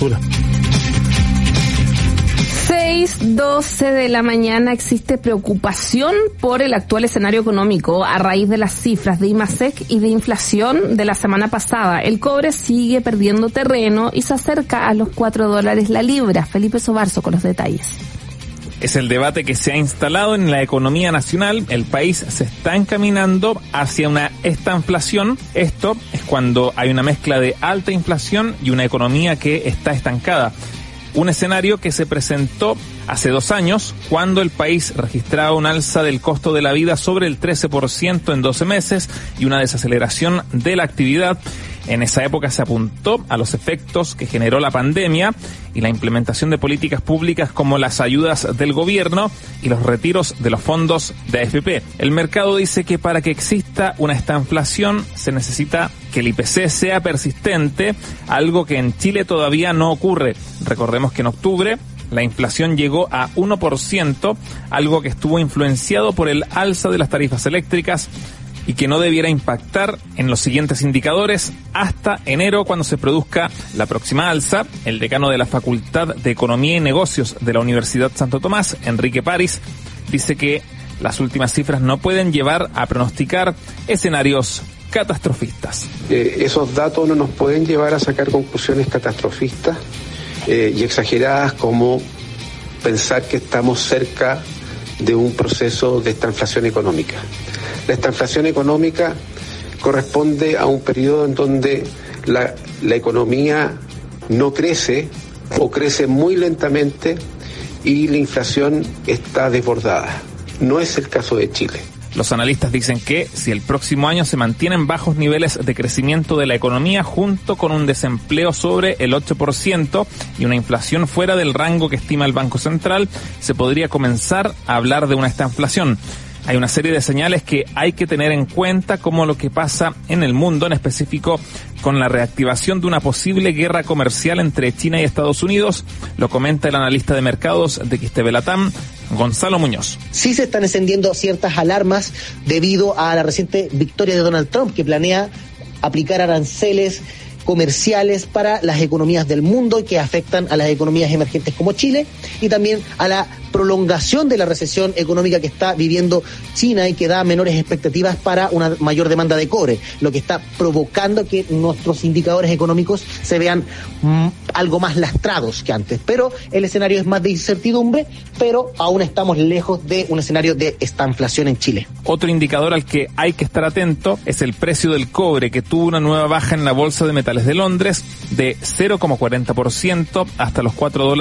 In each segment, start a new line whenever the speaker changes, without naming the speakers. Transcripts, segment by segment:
basura.
6:12 de la mañana. Existe preocupación por el actual escenario económico a raíz de las cifras de IMASEC y de inflación de la semana pasada. El cobre sigue perdiendo terreno y se acerca a los $4 la libra. Felipe Sobarzo con los detalles.
Es el debate que se ha instalado en la economía nacional. El país se está encaminando hacia una estanflación. Esto es cuando hay una mezcla de alta inflación y una economía que está estancada. Un escenario que se presentó hace 2 años, cuando el país registraba un alza del costo de la vida sobre el 13% en 12 meses y una desaceleración de la actividad. En esa época se apuntó a los efectos que generó la pandemia y la implementación de políticas públicas como las ayudas del gobierno y los retiros de los fondos de AFP. El mercado dice que para que exista una estanflación se necesita que el IPC sea persistente, algo que en Chile todavía no ocurre. Recordemos que en octubre la inflación llegó a 1%, algo que estuvo influenciado por el alza de las tarifas eléctricas y que no debiera impactar en los siguientes indicadores hasta enero, cuando se produzca la próxima alza. El decano de la Facultad de Economía y Negocios de la Universidad Santo Tomás, Enrique París, dice que las últimas cifras no pueden llevar a pronosticar escenarios catastrofistas.
Esos datos no nos pueden llevar a sacar conclusiones catastrofistas y exageradas, como pensar que estamos cerca de un proceso de estanflación económica. La estanflación económica corresponde a un periodo en donde la economía no crece o crece muy lentamente y la inflación está desbordada. No es el caso de Chile.
Los analistas dicen que si el próximo año se mantienen bajos niveles de crecimiento de la economía junto con un desempleo sobre el 8% y una inflación fuera del rango que estima el Banco Central, se podría comenzar a hablar de una estanflación. Hay una serie de señales que hay que tener en cuenta, como lo que pasa en el mundo, en específico con la reactivación de una posible guerra comercial entre China y Estados Unidos. Lo comenta el analista de mercados de XTV Latam, Gonzalo Muñoz.
Sí se están encendiendo ciertas alarmas debido a la reciente victoria de Donald Trump, que planea aplicar aranceles comerciales para las economías del mundo y que afectan a las economías emergentes como Chile, y también a la prolongación de la recesión económica que está viviendo China y que da menores expectativas para una mayor demanda de cobre, lo que está provocando que nuestros indicadores económicos se vean algo más lastrados que antes. Pero el escenario es más de incertidumbre, pero aún estamos lejos de un escenario de estanflación en Chile.
Otro indicador al que hay que estar atento es el precio del cobre, que tuvo una nueva baja en la Bolsa de Metales de Londres de 0,40% hasta los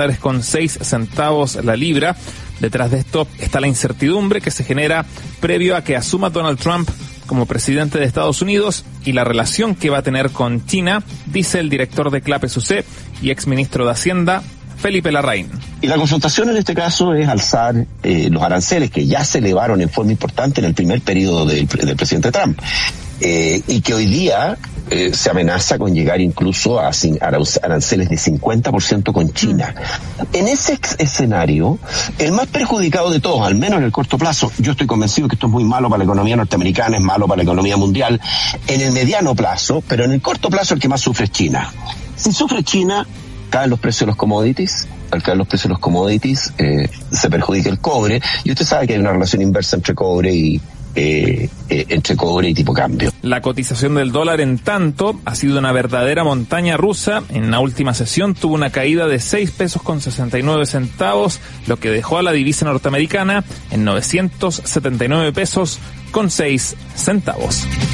$4.06 la libra. Detrás de esto está la incertidumbre que se genera previo a que asuma Donald Trump como presidente de Estados Unidos y la relación que va a tener con China, dice el director de CLAPES-UC y exministro de Hacienda, Felipe Larraín.
Y la confrontación en este caso es alzar los aranceles que ya se elevaron en forma importante en el primer periodo del presidente Trump, y que hoy día se amenaza con llegar incluso a aranceles de 50% con China. En ese escenario, el más perjudicado de todos, al menos en el corto plazo, yo estoy convencido que esto es muy malo para la economía norteamericana, es malo para la economía mundial, en el mediano plazo, pero en el corto plazo el que más sufre es China. Si sufre China, caen los precios de los commodities. Al caer los precios de los commodities, se perjudica el cobre, y usted sabe que hay una relación inversa entre cobre y tipo cambio.
La cotización del dólar, en tanto, ha sido una verdadera montaña rusa. En la última sesión tuvo una caída de 6.69 pesos, lo que dejó a la divisa norteamericana en 979.06 pesos.